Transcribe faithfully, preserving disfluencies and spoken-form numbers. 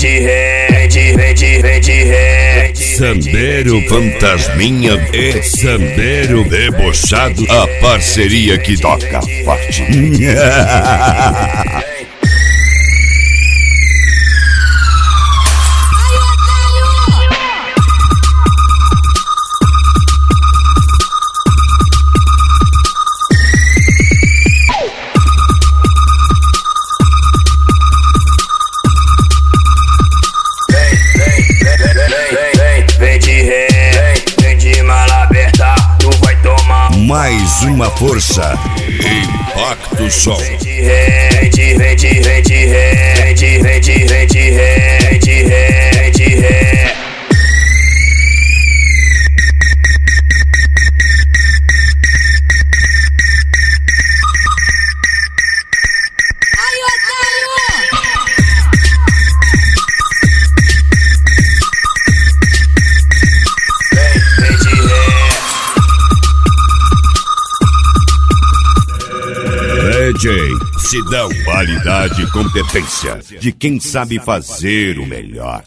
de ré, vem de, vem de, vem de ré. Sambeiro Fantasminha e Sambeiro Debochado, a parceria que toca forte. Mais uma força, Impacto Som. Vem de ré, vem de, vem de, vem de ré, vem de, vem de, vem de ré, vem de ré, vem de ré. Ai, otário! Vem de ré. D J se dá qualidade e competência de quem sabe fazer o melhor.